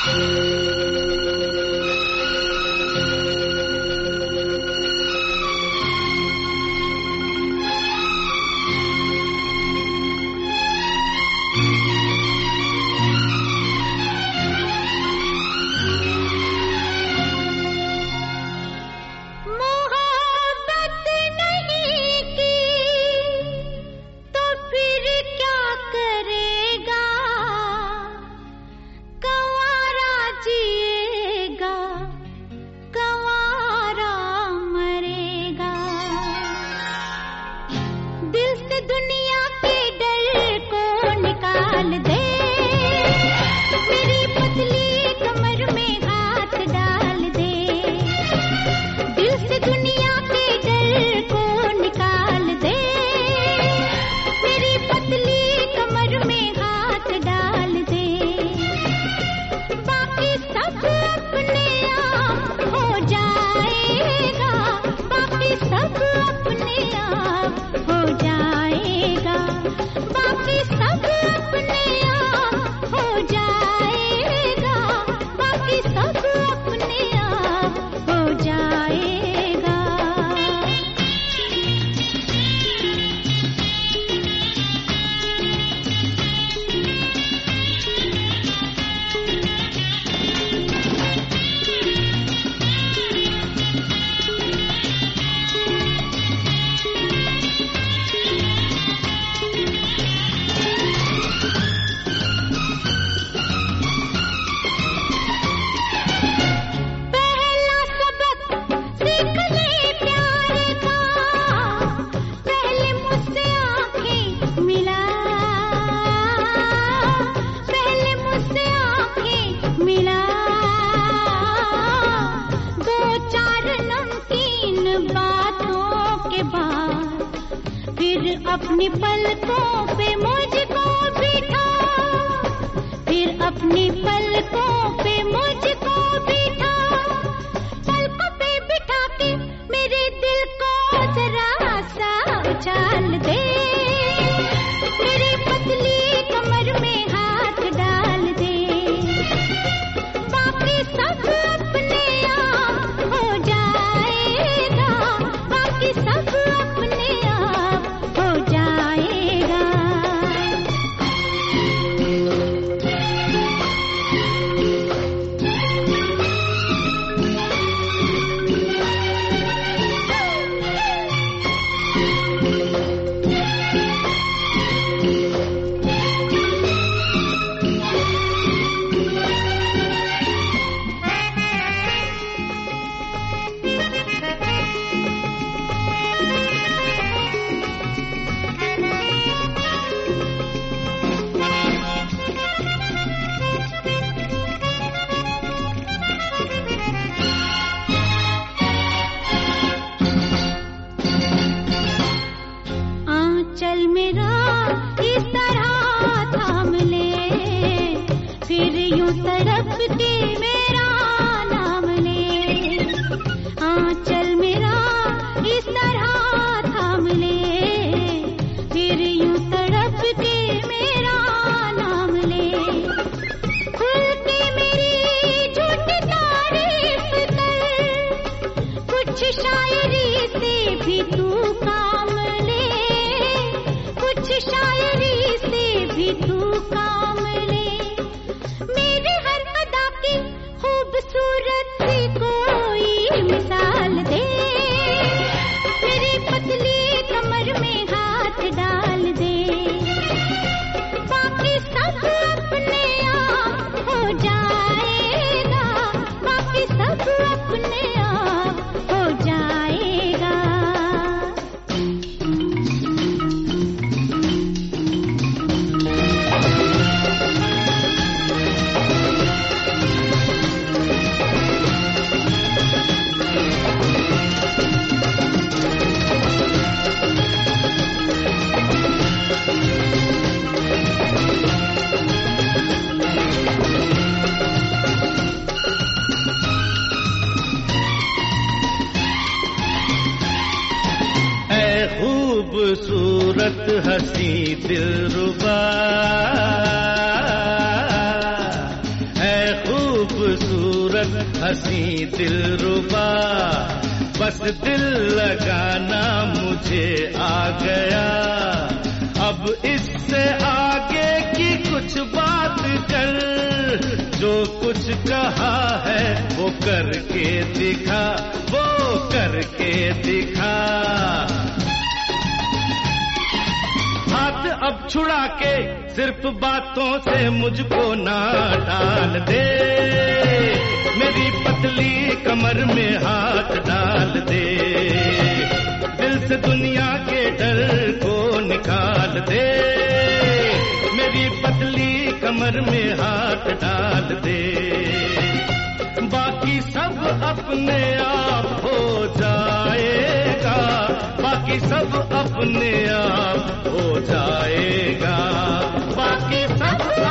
अपनी पलकों पे मुझको बिठा, फिर अपनी पलकों पे मुझको बिठा, पलकों पे बिठा के मेरे दिल को जरा सा उछाल दे, मेरी पतली कमर में हाथ डाल दे, बाकी सब अपने आप हो जाएगा, बाकी सब अपने आप हो जाएगा। चल मेरा इस तरह थाम ले, फिर यूं तड़प के मेरा नाम ले, चल मेरा इस तरह थाम ले, फिर यूं तड़प के मेरा नाम ले, खुल के मेरी झूठी तारीफ कर, कुछ शायरी से भी तू काम ले, कुछ शायरी से भी तू काम ले, मेरे हर अदा की खूबसूरत सी कोई मिसाल दे, मेरी पतली कमर में हाथ डाल दे, बाकी सब अपने आप हो जाएगा, बाकी सब अपने आप हो जाएगा। खूबसूरत हंसी दिलरुबा, है खूब खूबसूरत हंसी दिलरुबा, बस दिल लगाना मुझे आ गया। अब इससे आगे की कुछ बात कर, जो कुछ कहा है वो करके दिखा, वो करके दिखा। हाथ अब छुड़ा के सिर्फ बातों से मुझको ना डाल दे, मेरी पतली कमर में हाथ डाल दे। दिल से दुनिया के डर को निकाल दे, मेरी पतली कमर में हाथ डाल दे। बाकी सब अपने आप हो जाएगा, बाकी सब अपने आप हो जाएगा, बाकी सब